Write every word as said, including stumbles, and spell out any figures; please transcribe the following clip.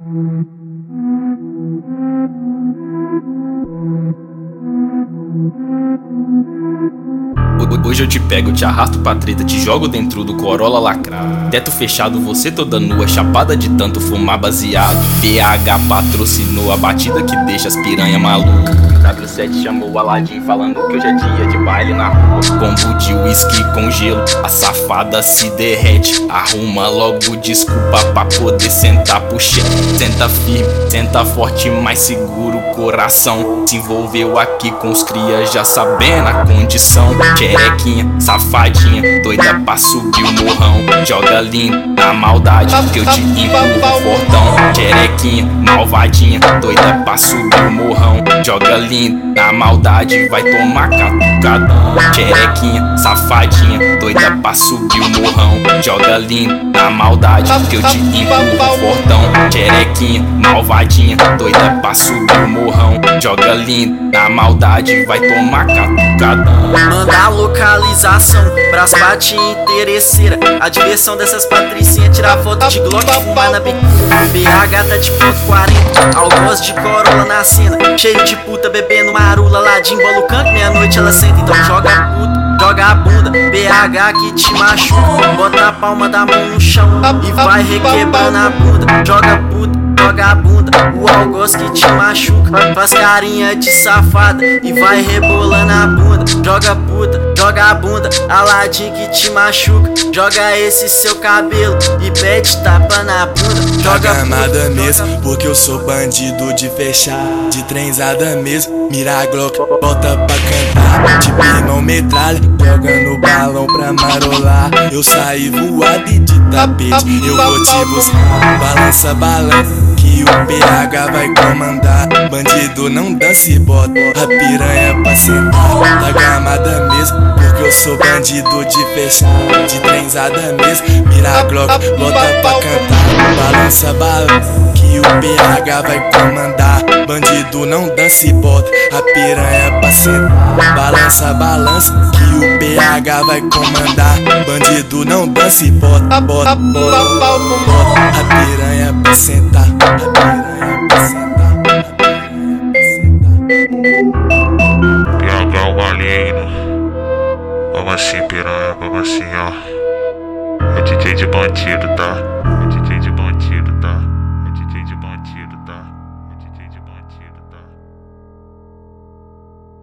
Hoje eu te pego, te arrasto pra treta, te jogo dentro do Corolla lacrado. Teto fechado, você toda nua, chapada de tanto fumar baseado. B H patrocinou a batida que deixa as piranha maluca. W sete chamou o Aladim falando que hoje é dia de baile na rua. Combo de whisky com gelo, a safada se derrete. Arruma logo desculpa pra poder sentar pro chefe. Senta firme, senta forte, mais seguro o coração. Se envolveu aqui com os cria já sabendo a condição. Xerequinha, safadinha, doida pra subir o morrão. Joga lindo na maldade que eu te empurro fortão. Xerequinha, malvadinha, doida pra subir o morrão. Joga lindo na maldade, vai tomar catucadão. Xerequinha, safadinha, doida pra subir o morrão. Joga lindo na maldade que eu te empurro fortão. Xerequinha, malvadinha, doida pra subir o morrão. Joga lindo na maldade, vai tomar catucadão. Manda a localização pras patinhas interesseira. A diversão dessas patricinhas, tirar foto de Glock e fumar na biquíni. B H tá de ponto quarenta, algoz de Corolla na cena. Cheio de puta bebendo marula, ladinho, bola o canto, meia-noite ela senta. Então joga a puta, joga a bunda, B H que te machuca. Bota a palma da mão no chão e vai requebrando a bunda. Joga a puta, joga a bunda, o algoz que te machuca. Faz carinha de safada e vai rebolando a bunda. Joga a puta, joga a bunda, Aladim que te machuca. Joga esse seu cabelo e pede tapa na bunda. Joga a amada mesmo, porque eu sou bandido de fechar. De trenzada mesmo, mira a Glock, bota pra cantar. Tipo irmão metralha, jogando balão pra marolar. Eu saí voado e de tapete, eu vou te buscar. Balança, balança, que o B H vai comandar. Bandido não dança e bota a piranha pra sentar. Tá gamada mesmo, porque eu sou bandido de fechar. De trenzada mesmo, mira a Glock, bota pra cantar. Balança, balança, que o B H vai comandar. Bandido não dança e bota a piranha pra sentar. Balança, balança, que o B H vai comandar. Bandido não dança e bota, bota, bota, bota a piranha pra sentar. A piranha pra sentar. B H o alieino. Vamos assim, piranha, vamos assim, ó. É o D J de bandido, tá?